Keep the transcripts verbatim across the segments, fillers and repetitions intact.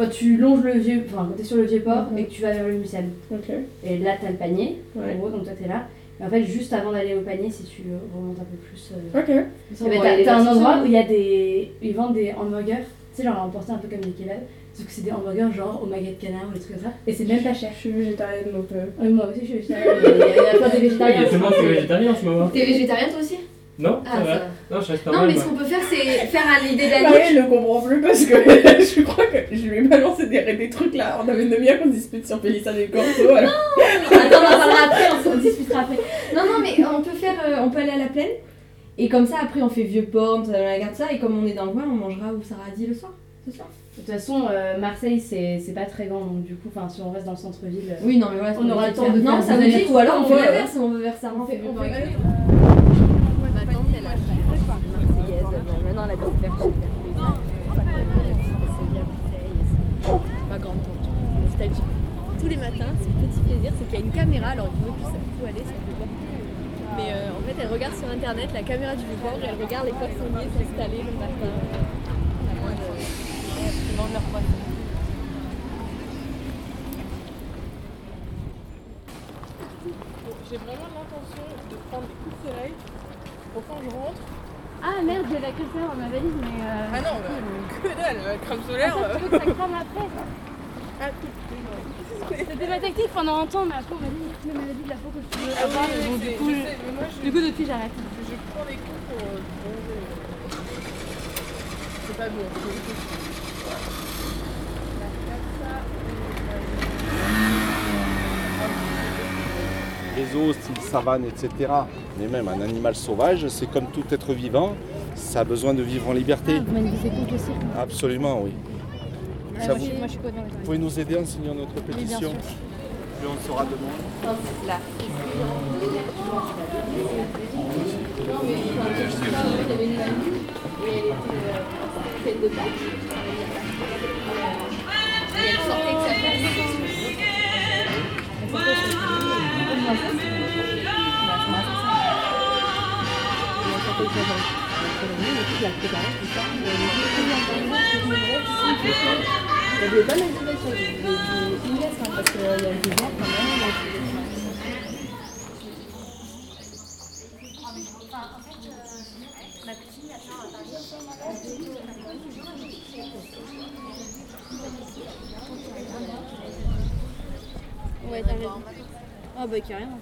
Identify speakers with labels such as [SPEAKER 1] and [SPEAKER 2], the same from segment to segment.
[SPEAKER 1] quand tu longes le vieux, enfin quand t'es sur le vieux port mm-hmm. et que tu vas vers le Mucem.
[SPEAKER 2] Okay.
[SPEAKER 1] Et là t'as le panier,
[SPEAKER 2] ouais.
[SPEAKER 1] en gros, donc toi t'es là. Et en fait, juste avant d'aller au panier, si tu remontes un peu plus, euh,
[SPEAKER 2] ok.
[SPEAKER 1] Eh ben, t'as, t'as un endroit où il y a des, ils vendent des hamburgers, tu sais, genre à emporter un peu comme des kebabs. Sauf que c'est des hamburgers genre au magret de canard ou des trucs comme ça. Et c'est même pas cher.
[SPEAKER 2] Je suis végétarienne donc. Euh...
[SPEAKER 1] Oui, moi aussi je suis végétarienne. Il y a plein de végétariens.
[SPEAKER 3] Il y a tout le monde qui est végétarien en ce moment.
[SPEAKER 4] T'es végétarien toi aussi?
[SPEAKER 3] Non,
[SPEAKER 4] ah,
[SPEAKER 3] ça va. Non, je reste normal.
[SPEAKER 4] Non, mais
[SPEAKER 3] moi.
[SPEAKER 4] ce qu'on peut faire, c'est faire à l'idée d'Annick.
[SPEAKER 2] Marie, elle ne comprend plus parce que je crois que je lui ai balancé des, des trucs là. On avait une demi-heure qu'on dispute sur Pélissa des Corso. Alors...
[SPEAKER 4] Non, attends, on en parlera après, on s'en discutera après. Non, non, mais on peut faire, euh, on peut aller à la plaine. Et comme ça, après, on fait vieux port, on regarde ça. Et comme on est dans le coin, on mangera où Sarah a dit le soir. C'est ça.
[SPEAKER 1] De toute façon, euh, Marseille, c'est, c'est pas très grand, donc du coup, si on reste dans le centre-ville, euh,
[SPEAKER 4] oui, non, mais voilà,
[SPEAKER 1] on aura le temps de
[SPEAKER 4] non,
[SPEAKER 1] faire
[SPEAKER 4] ça
[SPEAKER 1] des
[SPEAKER 4] ou alors on fait l'inverse, on veut vers ça.
[SPEAKER 1] On fait, on fait,
[SPEAKER 4] Ma tante, elle a Marseillaise, maintenant elle habite vers chez ma grande-tante, nostalgie. Tous les matins, son petit plaisir, c'est qu'il y a une caméra, alors il ne peut plus où aller, ça fait pas. Mais euh, en fait, elle regarde sur internet la caméra du Vieux-Port et elle regarde les poissonniers s'installer le matin. Ils vendent leurs poissons.
[SPEAKER 2] J'ai vraiment l'intention de prendre des coups de soleil pour quand je rentre.
[SPEAKER 1] Ah merde, j'ai la crème solaire dans ma valise, mais. Euh,
[SPEAKER 2] ah non, bah, que dalle, la crème solaire.
[SPEAKER 1] Ah, ça, tu veux que ça crame après ça.
[SPEAKER 2] Ah, cool.
[SPEAKER 1] C'était ma technique pendant un temps, mais après on m'a dit toutes les maladies de la peau que tu veux
[SPEAKER 2] ah,
[SPEAKER 1] avoir.
[SPEAKER 2] oui,
[SPEAKER 1] Donc,
[SPEAKER 2] du
[SPEAKER 1] coup,
[SPEAKER 2] je sais, mais moi, je...
[SPEAKER 1] du coup, depuis j'arrête.
[SPEAKER 2] Je prends des coups pour euh, bronzer. C'est pas bon.
[SPEAKER 5] Les os, style savane, et cetera. Mais même un animal sauvage, c'est comme tout être vivant, ça a besoin de vivre en liberté.
[SPEAKER 1] Ah, vous manifestez contre le cirque?
[SPEAKER 5] Absolument, oui.
[SPEAKER 1] Ah,
[SPEAKER 5] Ça
[SPEAKER 1] moi,
[SPEAKER 5] vous...
[SPEAKER 1] je, moi je suis pas dans les
[SPEAKER 5] Vous pouvez nous aider en signant notre pétition?
[SPEAKER 1] Oui,
[SPEAKER 5] Plus on le saura demain.
[SPEAKER 1] Hop, là.
[SPEAKER 4] de Pâques. Et elle sortait que ça fait.
[SPEAKER 1] Il y avait pas mal de bêtes sur les Inès, parce qu'il y a des gens quand même. Ouais, t'as raison. Ah bah carrément.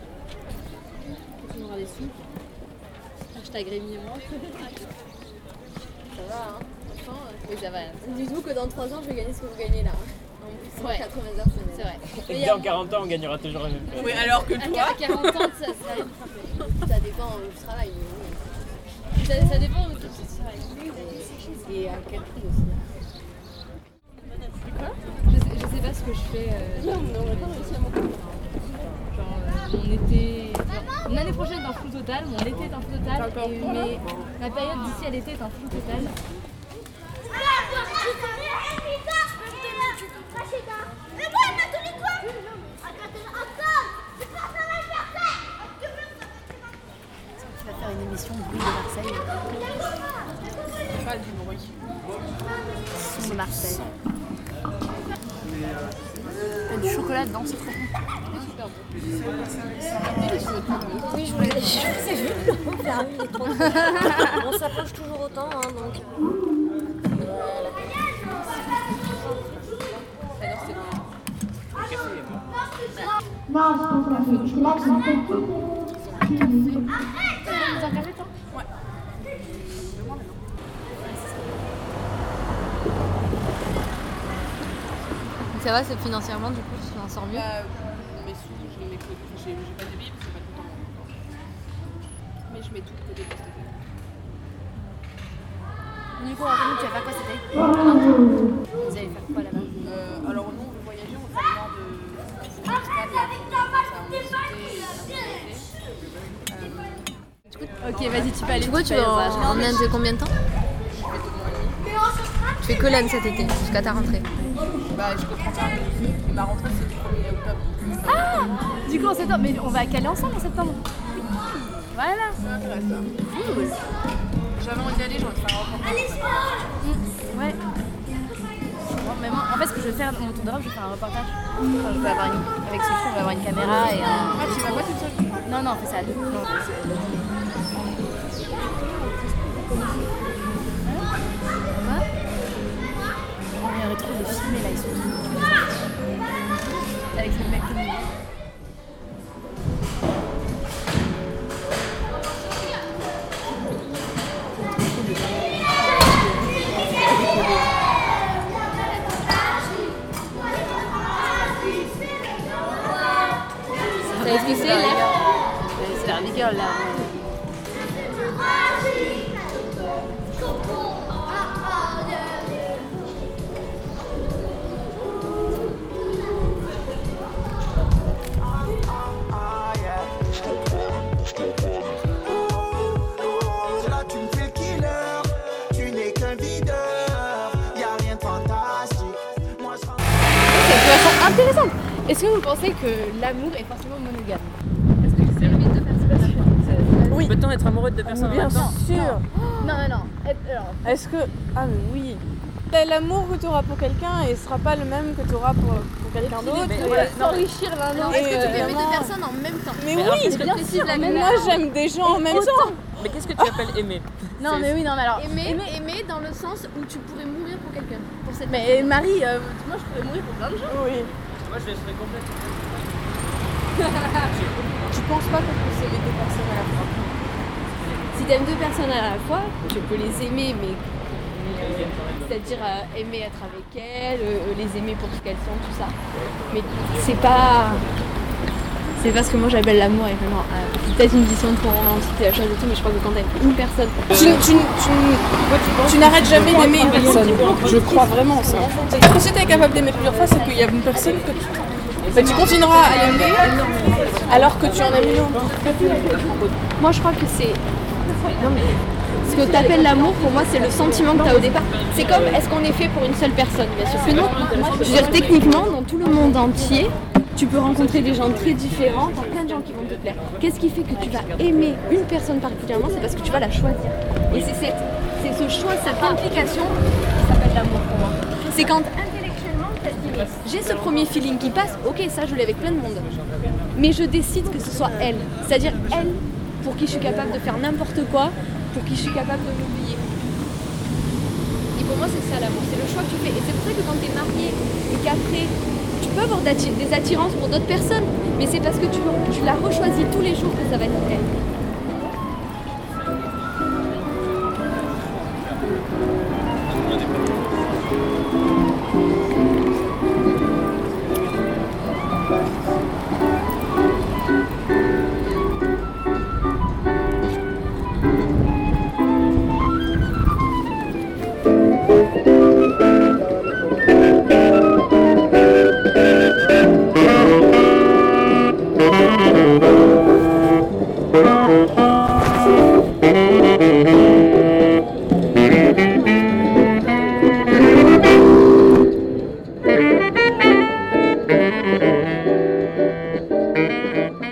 [SPEAKER 1] Tu m'auras des sous. Hashtag Rémi et moi.
[SPEAKER 4] Ça va, hein. Franchement, oui, ça va. Dites-vous que dans trois ans, je vais gagner ce que vous gagnez là. En cent quatre-vingts heures semaine.
[SPEAKER 1] C'est vrai.
[SPEAKER 3] Et dans quarante ans, on gagnera toujours la même chose.
[SPEAKER 2] Oui, alors que toi...
[SPEAKER 4] À quarante ans, ça sera une frappe. Ça dépend où je travaille. Ça, ça dépend où tu travailles. Et à quel prix aussi. Quoi je, sais, je sais pas ce que je fais. Euh, non, mais on n'a pas réussi à monter. Genre, euh, mon été. Genre, l'année prochaine est un flou total, mon été est un flou total. Et, mais la période d'ici à l'été est un flou total.
[SPEAKER 1] Tu vas faire une émission de bruit de Marseille.
[SPEAKER 2] Pas du bruit.
[SPEAKER 1] Son de Marseille. Il y a du chocolat dedans, c'est trop bon.
[SPEAKER 6] Oui, je vous l'ai vu. On s'approche toujours autant, hein, donc.
[SPEAKER 4] Ça va, c'est financièrement, du coup, tu t'en sors mieux.
[SPEAKER 2] Bah, mes sous, je les mets que... J'ai, j'ai pas de billes parce que j'ai pas tout le temps. Mais je mets tout de côté pour cet été.
[SPEAKER 1] Nico, raconte-nous, tu vas faire quoi cet été? Vous allez faire quoi là-bas?
[SPEAKER 2] euh, Alors nous, on veut voyager, on fait le nord de...
[SPEAKER 4] Ok, vas-y, tu peux aller.
[SPEAKER 6] Du coup, tu vas en, en Inde combien de temps? Tu fais que l'Inde cet été, jusqu'à ta rentrée.
[SPEAKER 2] Bah, je peux trente et un. Et ma rentrée, c'est du premier octobre.
[SPEAKER 1] Ah, du coup en septembre, mais on va à Calais ensemble en septembre. Voilà.
[SPEAKER 2] Ça m'intéresse, ça. Cool. J'avais envie d'y aller, j'ai envie de faire un rencontre.
[SPEAKER 1] Ouais.
[SPEAKER 7] mais moi, en fait, ce que je vais faire dans mon tour d'Europe, je vais faire un reportage. Enfin, je vais avoir une, avec ce film, on va avoir une caméra et un.
[SPEAKER 4] Ah, tu vas pas toute seule?
[SPEAKER 7] Non, non, on fait ça à deux. Non, c'est- Quoi? On aurait trop les filmer là, ils sont tous. Avec le mec comme lui.
[SPEAKER 4] Vous savez ce que c'est, l'air?
[SPEAKER 7] C'est la rigueur là.
[SPEAKER 8] Là tu me fais le killer, tu n'es qu'un videur, y'a rien de fantastique. Moi je rends-
[SPEAKER 4] C'est une conversation intéressante. Est-ce que vous pensez que l'amour est forcément monogame? Est-ce que c'est limite de personnes?
[SPEAKER 3] Oui. Peut-on être amoureux de deux personnes en
[SPEAKER 2] Bien
[SPEAKER 3] même temps?
[SPEAKER 2] sûr.
[SPEAKER 4] Non, non, non. Être- alors,
[SPEAKER 2] Est-ce que... Ah mais oui. L'amour que tu auras pour quelqu'un ne sera pas le même que tu auras pour, pour quelqu'un d'autre.
[SPEAKER 3] Mais
[SPEAKER 2] Et-
[SPEAKER 3] voilà, non,
[SPEAKER 4] s'enrichir l'un
[SPEAKER 6] Alors,
[SPEAKER 4] l'autre.
[SPEAKER 6] est-ce que tu peux aimer
[SPEAKER 2] évidemment.
[SPEAKER 6] deux personnes en même temps?
[SPEAKER 2] Mais
[SPEAKER 3] Mais alors,
[SPEAKER 2] oui,
[SPEAKER 3] qu'est-ce que-
[SPEAKER 6] Bien sûr, la
[SPEAKER 2] mais
[SPEAKER 6] même
[SPEAKER 2] moi j'aime des gens en même temps.
[SPEAKER 3] Mais qu'est-ce que tu appelles aimer?
[SPEAKER 4] Non,
[SPEAKER 3] C'est-
[SPEAKER 4] mais oui, non, mais alors.
[SPEAKER 6] Aimer, aimer dans le sens où tu pourrais mourir pour quelqu'un. Pour cette
[SPEAKER 4] Mais Marie, euh, moi je pourrais mourir pour plein de gens.
[SPEAKER 2] Oui.
[SPEAKER 3] Moi je laisserais complètement.
[SPEAKER 2] Tu penses pas qu'on peut s'aimer deux personnes à la fois?
[SPEAKER 4] Si t'aimes deux personnes à la fois, tu peux les aimer, mais. C'est-à-dire euh, aimer être avec elles, euh, les aimer pour ce qu'elles sont, tout ça. Mais c'est pas. C'est pas ce que moi j'appelle l'amour, et vraiment. euh, c'est peut-être une vision trop romantique de la chose et tout, mais je crois que quand t'aimes une personne.
[SPEAKER 2] Tu, tu, tu, tu n'arrêtes jamais d'aimer une personne. Je crois vraiment ça. C'est-à-dire que si tu es capable d'aimer plusieurs fois, c'est qu'il y a une personne que tu... Bah, tu continueras à l'aimer alors que tu en aimes une autre.
[SPEAKER 4] Moi je crois que c'est. Non mais. Ce que t'appelles l'amour, pour moi, c'est le sentiment que t'as au départ. C'est comme, est-ce qu'on est fait pour une seule personne? Bien sûr que non. Je veux dire, techniquement, dans tout le monde entier, tu peux rencontrer des gens très différents, t'as plein de gens qui vont te plaire. Qu'est-ce qui fait que tu vas aimer une personne particulièrement? C'est parce que tu vas la choisir. Et c'est cette, c'est ce choix, cette implication qui s'appelle l'amour pour moi. C'est quand intellectuellement, t'as dit, j'ai ce premier feeling qui passe, ok, ça je l'ai avec plein de monde. Mais je décide que ce soit elle. C'est-à-dire elle, pour qui je suis capable de faire n'importe quoi, pour qui je suis capable de m'oublier. Et pour moi, c'est ça l'amour, c'est le choix que tu fais. Et c'est pour ça que quand tu es marié et qu'après, tu peux avoir d'atti- des attirances pour d'autres personnes, mais c'est parce que tu, tu la rechoisis tous les jours que ça va être elle.
[SPEAKER 8] Thank you.